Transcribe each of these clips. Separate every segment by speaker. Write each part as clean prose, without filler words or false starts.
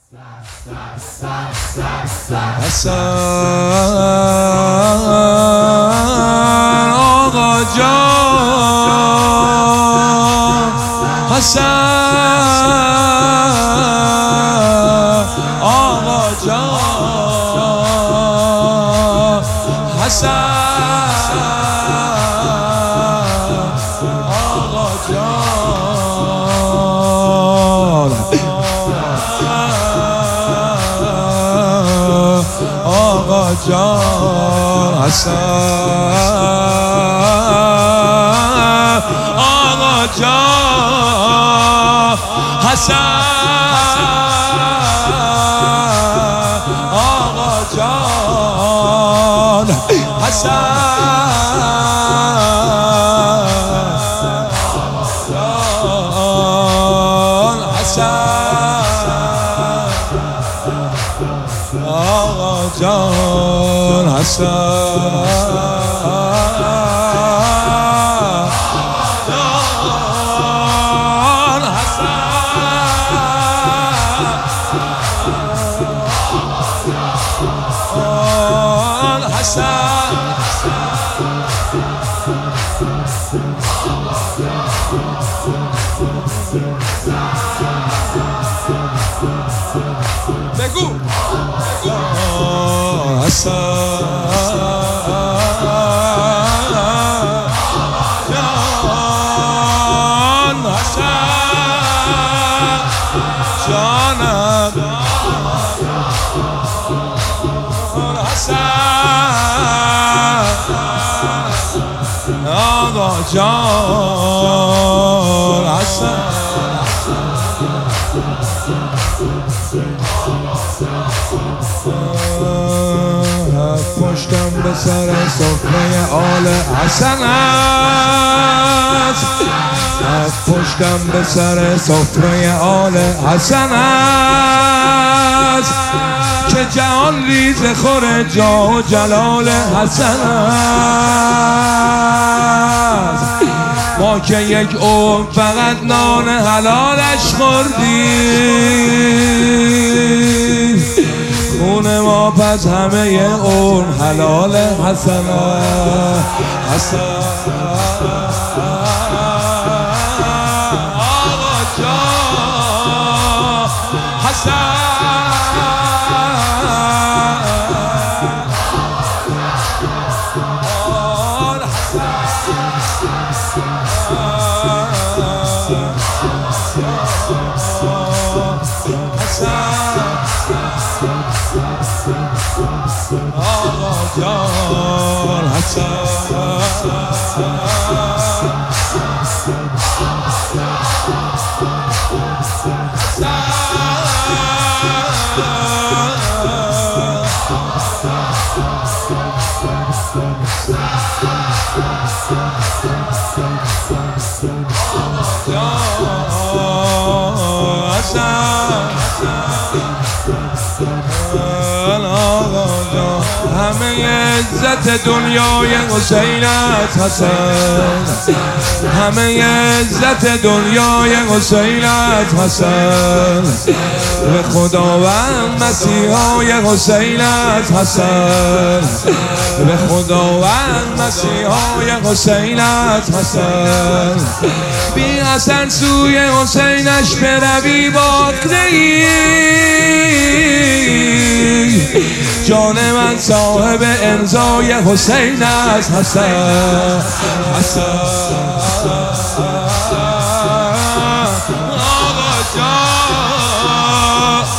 Speaker 1: حسن آقا جان، حسن آقا جان، حسن آقا جان، آقا جان، حسن آقا جان، حسن آقا جان، حسن آقا جان، بگو آقا جان، حسن پشتم به سر سفره آل حسن است، پشتم به سر سفره آل حسن است، که جهان ریز خور جاه و جلال حسن است. ما که یک عمر فقط نان حلالش خوردیم، خون ما پس همه اون حلال حسن حسن آقا جان، حسن آقا جان، حسن همه عزت دنیای حسین است حسن، همه عزت دنیای حسین است حسن، به خداوند مسیحای حسین است حسن، به خداوند مسیحای حسین است حسن. بی حسن سوی حسینش بروی باخته جان من صاحب امضای حسین است حسن، حسن آقا جان،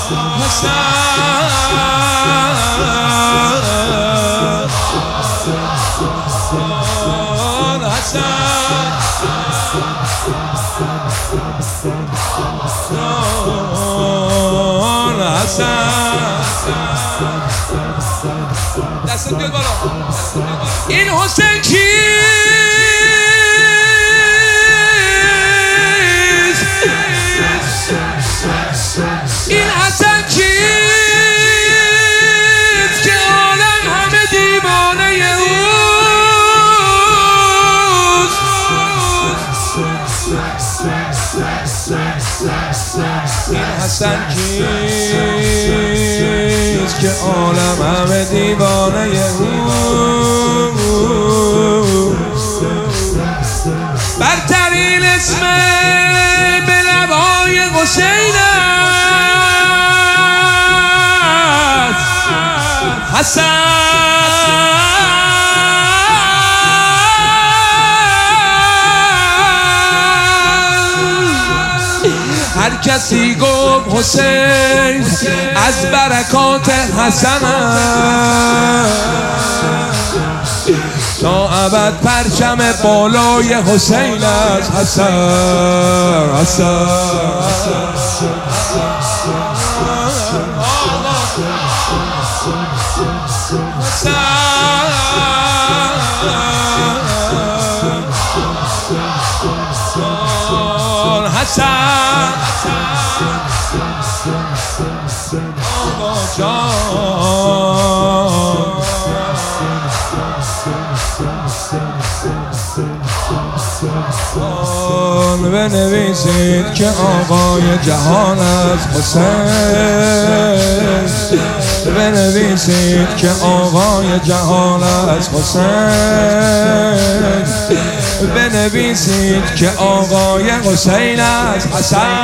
Speaker 1: دست بیاد بالا. این حسین کیست؟ این حسن کیست که عالم همه دیوانه اوست؟ این حسن کیست؟ عالم همه دیوانه برترین اسم به لبای حسین است حسن. هر کسی گفت حسین از برکات حسن تا ابد پرچم بالای حسین است حسن حسن. بنویسید که آقای جهان است حسین. بنویسید که آقای جهان است حسین. بنویسید که آقای حسین است حسن.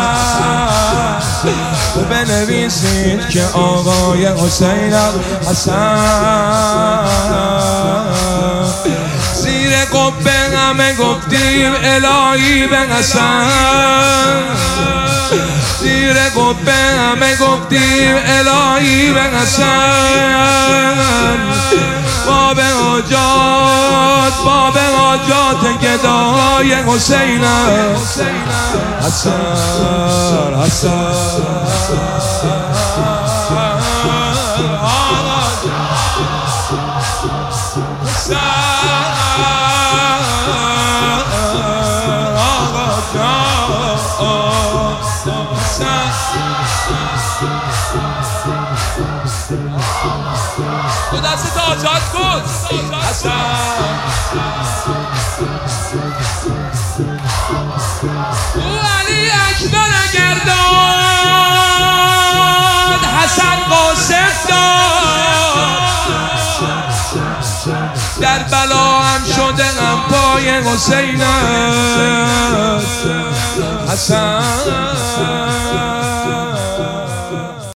Speaker 1: بنویسید که آقای حسین است حسن. زیر قبه همه گفتیم الهی به حسن. زیر قبه همه گفتیم الهی به حسن. باب حاجات گدای حسین حسن حسن. تو دست آزاد کن او علی اکبر گرداد حسن قاصد داد در بلا هم شده هم پای حسین حسن.